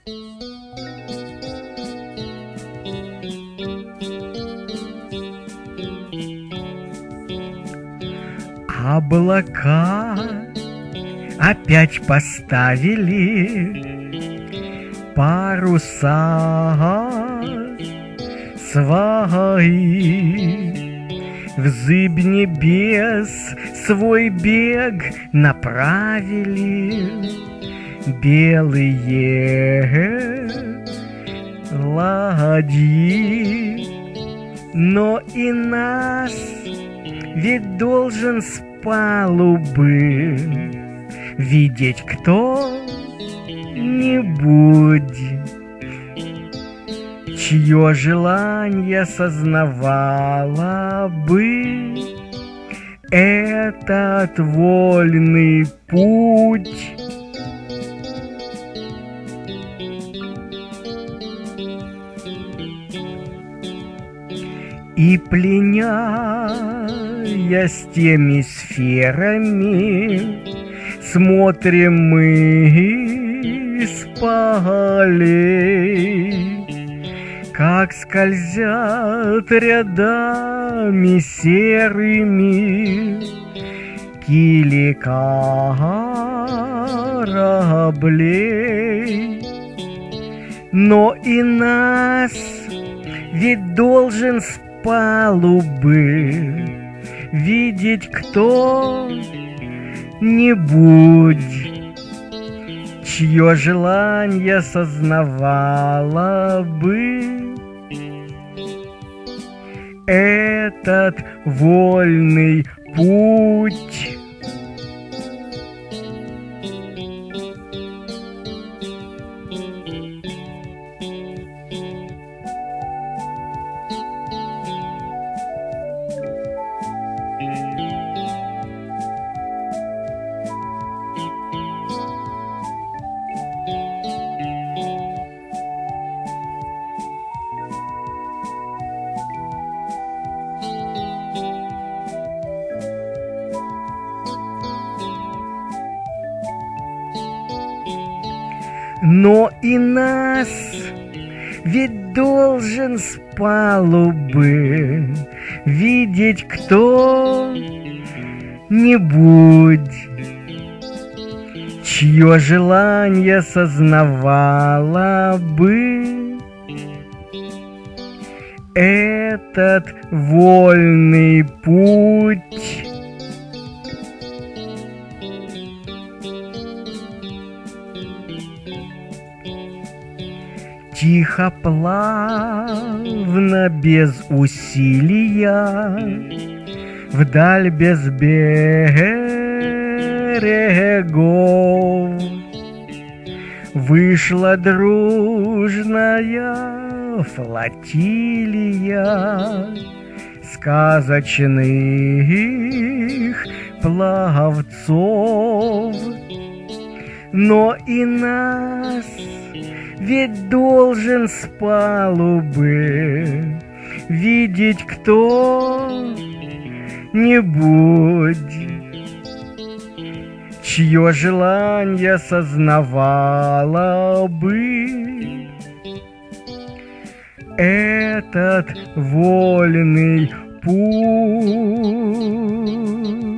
Облака опять поставили паруса свои, взыбь небес свой бег направили белые ладьи. Но и нас ведь должен с палубы видеть кто-нибудь, чье желание сознавало бы этот вольный путь. И пленясь теми сферами, смотрим мы с полей, как скользят рядами серыми кили кораблей. Но и нас ведь должен с палубы видеть кто-нибудь, чье желание сознавало бы этот вольный путь. Но и нас ведь должен с палубы видеть кто-нибудь, чье желание сознавало бы этот вольный путь. Тихо, плавно, без усилия, вдаль без берегов вышла дружная флотилия сказочных пловцов. Но и нас ведь должен с палубы видеть кто-нибудь, чье желание сознавало бы этот вольный путь.